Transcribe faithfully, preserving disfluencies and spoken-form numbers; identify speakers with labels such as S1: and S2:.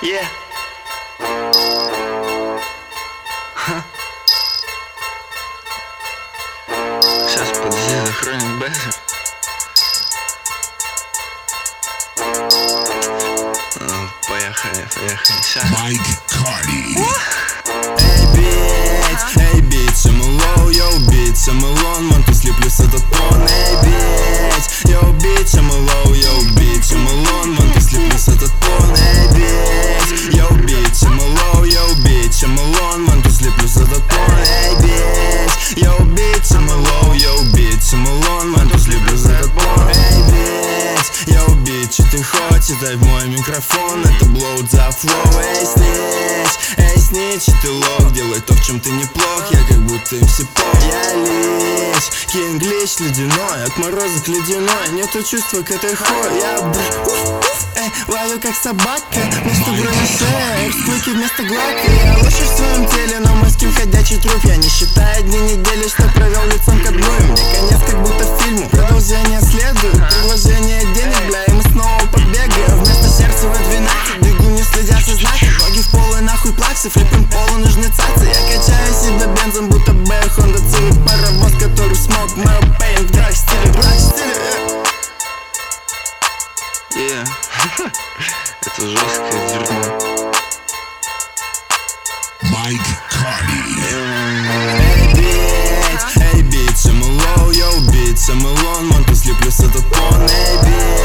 S1: Yeah. Сейчас подъеду, хроник Бэзер. Поехали, поехали, сейчас.
S2: Майк Карди.
S3: Эй, бить, эй, бить, самолоу, йоу, бить, самолон, мон, ты слеплюсь этот тон. Эй, бить, йоу, бить, самолоу, йоу, бить, самолон, мон, ты слеплюсь этот тон. Эй, бить, йоу, бить, самолоу, йоу, бить, самолон, мон, ты слеплюсь этот тон. Эй, бить, йоу, бить, самолоу, йоу, бить, самолон, мон, ты слеплюсь этот тон. Эй, бить, йоу, бить, что ты хочешь, дай в мой микрофон, это блоуд за флоу. Эй, снич, эй, снич, ты лох, делай то, в чем ты неплох, я как будто им все пох. Я лишь кинглиш ледяной, от мороза к ледяной, нету чувства к этой хой. Я бр, уф, уф, эй, лаю как собака, между брови шея, эксплойки вместо глака. Я лучше в своем теле, но мой скин ходячий труп. Я не считаю дни недели, что провел лицом ко дну. И мне конец как будто фильму, продолжение следует, предложение денег, бля, и мы снова побегаем. Вместо сердца в двенадцать, бегу не следя со знаком. Ноги в пол и нахуй плаксы, флиппинг полу нужны цацы. Я качаю себя бензом, будто бэ, Honda Civic, паровоз, который смог мэр пейн в драг стиле, драг стиле.
S1: Yeah. Это жесткое дерьмо.
S2: Майк Карди.
S3: Эй, бить, эй, бить, самолоу, йоу, бить, самолон, мон, ты слеплюсь этот тон. Эй, бить,